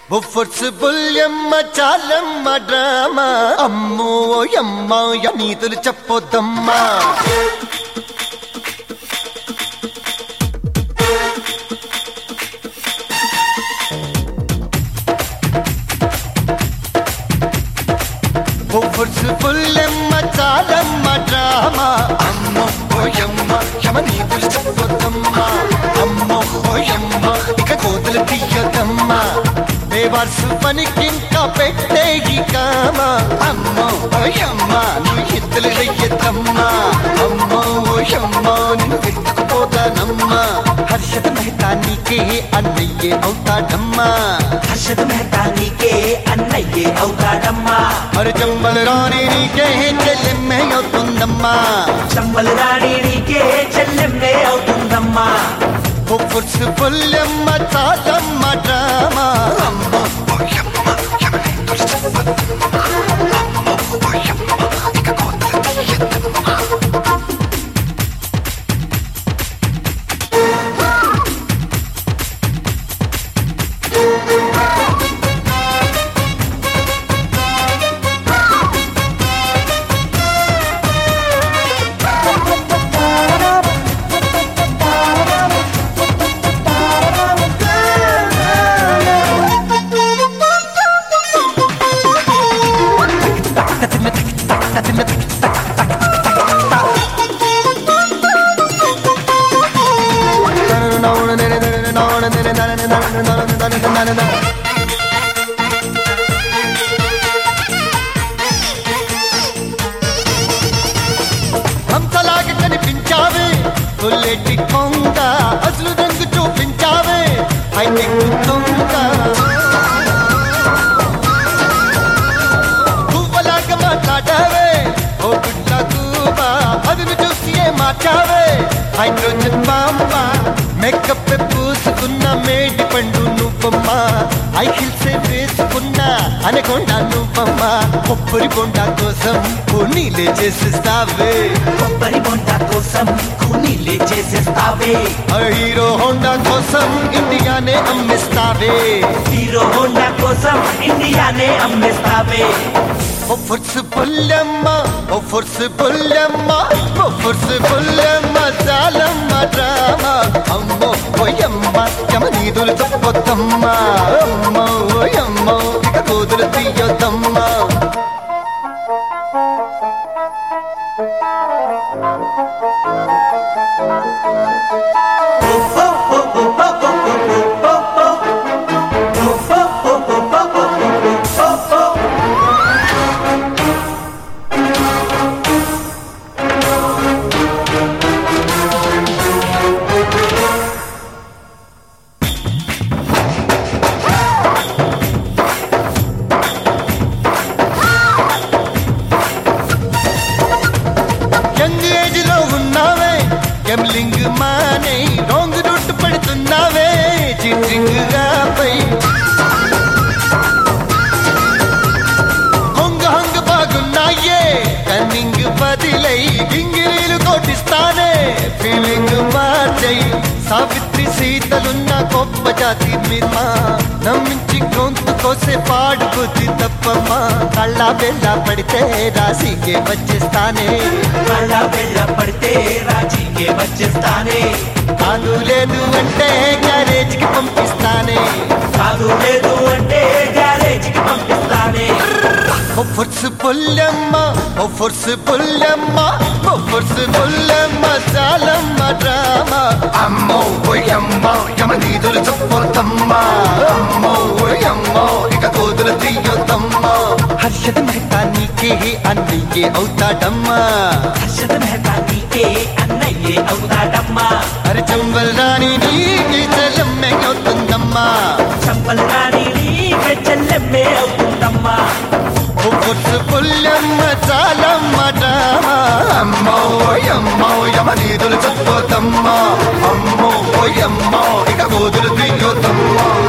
బుఫర్స్ బుల్యమ్మ చాలమ్మ drama అమ్మో యమ్మ నీతులు చెప్పొద్దమ్మా. బుఫర్స్ బుల్యమ్మ చాలమ్మ డ్రామా అమ్మో యమ్మ నీతులు చెప్పొద్దమ్మా. అమ్మో యమ్మ ఇక కోతులు తీయదమ్మా. బేవర్సు పనికింకా పెట్టే ఈ కామ అమ్మో యమ్మ నువ్వు ఎత్తులు వెయ్యద్దమ్మా. అమ్మో యమ్మ నిన్ను వెతుకుపోతానమ్మా. హర్షద మెహతా నీకే అన్నయ్యే అవుతాడమ్మా. హర్షద మెహతా నీకే అన్నయ్యే అవుతాడమ్మా. మరి చంబల రాణి నీకే చెల్లెమ్మే అవుతుందమ్మా. చంబల రాణి నీకే చెల్లెమ్మే అవుతుందమ్మా. బుఫర్స్ బుల్యమ్మ చాలమ్మ డ్రామా అమ్మో యమ్మ నీతులు చెప్పొద్దమ్మా. అమ్మో యమ్మ ఇక కోతులు తీయద్దమ్మా. హంసలాగా కనిపించావే తొల్లెటి కొంగ అసలు రంగు చూపించావే హైటెక్ దొంగ. పువ్వలాగా మాట్లాడావే ఓ గుడ్ల కూబా అదును చూసి మార్చావే హైడ్రోజన్ బాంబ. మేకప్ పూసుకున్న మేడి పండు నువ్వమ్మా. ఐ హిల్సే వేసుకున్న అనకొండ నువ్వమ్మా. కొబ్బరి బొండా కోసం కూనీలే చేసేస్తావే. కొబ్బరి బొండ కోసం కూనీలే చేసేస్తావే. హీరో హోండా కోసం ఇండియానే అమ్మిస్తావే. హీరో హోండా కోసం ఇండియానే అమ్మేస్తావే. బుఫర్స్ బుల్యమ్మ బుఫర్స్ బుల్యమ్మ బుఫర్స్ బుల్యమ్మ చాలమ్మ డ్రామా అమ్మో యమ్మ నీతులు చెప్పొద్దమ్మా. అమ్మో యమ్మ ఇక కోతులు తీయొద్దమ్మా. యంగ్ ఏజ్ లో ఉన్నావే గెమ్లింగ్ మానే రాంగ్ రూట్ పడుతున్నావే చీటింగ్ రాపై. హొంగ హొంగ బాగున్నాయే కన్నింగ్ బదిలై గింగిరీలు కోటిస్తానే ఫీలింగ్ మార్చై. సావిత్రి సీతలున్న గొప్ప జాతి మీర్మా నమ్మించి గొంతు కోసే పాడుకుది తప్పమ్మా. కళ్ళ బెల్ల పడితే రాశికే వచ్చేస్తానే. కళ్ళ బెల్ల పడితే రాజీకే వచ్చేస్తానే. కాదు లేదు అంటే గ్యారేజ్కి పంపిస్తానే. కాదు లేదు అంటే గ్యారేజ్కి పంపిస్తానే. బుఫర్స్ బుల్యమ్మ బుఫర్స్ బుల్యమ్మ బుఫర్స్ బుల్యమ్మ చాలమ్మ డ్రామా అమ్మో యమ్మ నీతులు చెప్పొద్దమ్మా. అమ్మో యమ్మ ఇక కోతులు తీయొద్దమ్మా. హర్షద మెహతా నీకే అన్నయ్యే అవుతాడమ్మా. హర్షద మెహతా నీకే అన్నయ్యే అవుతాడమ్మా. అరే చంబల్ రాణి నీకి చెల్లెమ్మే అవుతుందమ్మా. చంపల రాణి నీకే చెల్లెమ్మే అవుతుందమ్మా. బుఫర్స్ బుల్యమ్మ చాలమ్మ డ్రామా అమ్మో యమ్మ నీతులు చెప్పొద్దమ్మా. అమ్మో యమ్మ ఇక కోతులు తీయొద్దమ్మా.